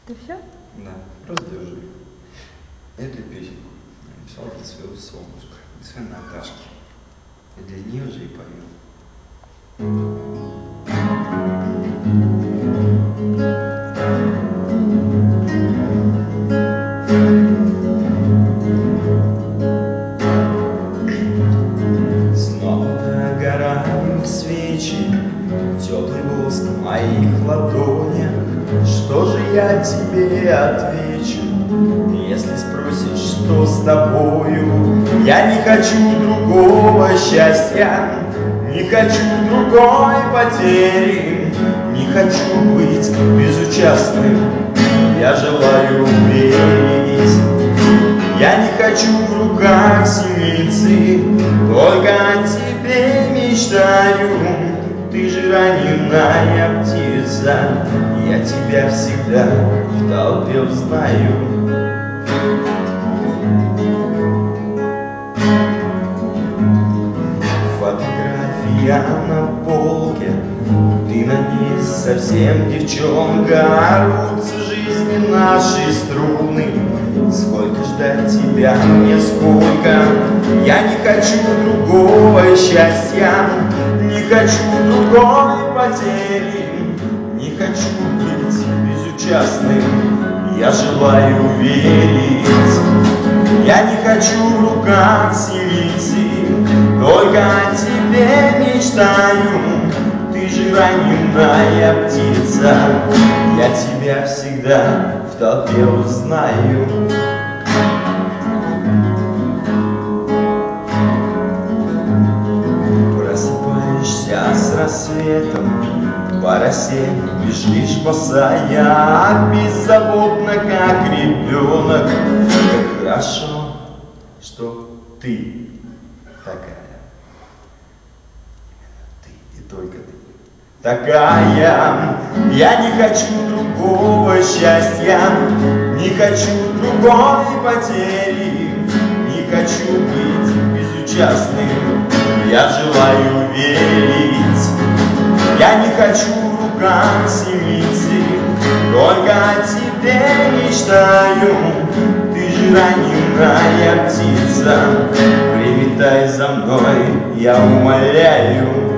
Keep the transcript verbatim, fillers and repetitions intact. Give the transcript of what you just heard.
Это все? Да, просто держи. Эту песенку написал для своего солнышка, для своей Наташки. И для нее же и пою. Снова догорают свечи, теплый воск в моих ладонях. Что же я тебе отвечу, если спросишь, что с тобою? Я не хочу другого счастья, не хочу другой потери, не хочу быть безучастным, я желаю верить. Я не хочу в руках синицы, только о тебе мечтаю. Ты же раненая птица, я тебя всегда в толпе узнаю. Фотография на полке, ты на ней совсем девчонка. Рвутся жизни наши струны, сколько ждать тебя мне, сколько. Я не хочу другого счастья, не хочу другой потери, не хочу быть безучастным, я желаю верить. Я не хочу в руках синицы, только о тебе мечтаю. Ты же раненая птица, я тебя всегда в толпе узнаю. Просыпаешься с рассветом, по росе бежишь босая, беззаботно, как ребенок. Как хорошо, что ты такая, ты и только ты такая. Я не хочу другого счастья, не хочу другой потери, не хочу быть безучастным, я желаю верить. Я не хочу в руках синицы, только о тебе мечтаю. Ты же раненая птица, прилетай за мной, я умоляю.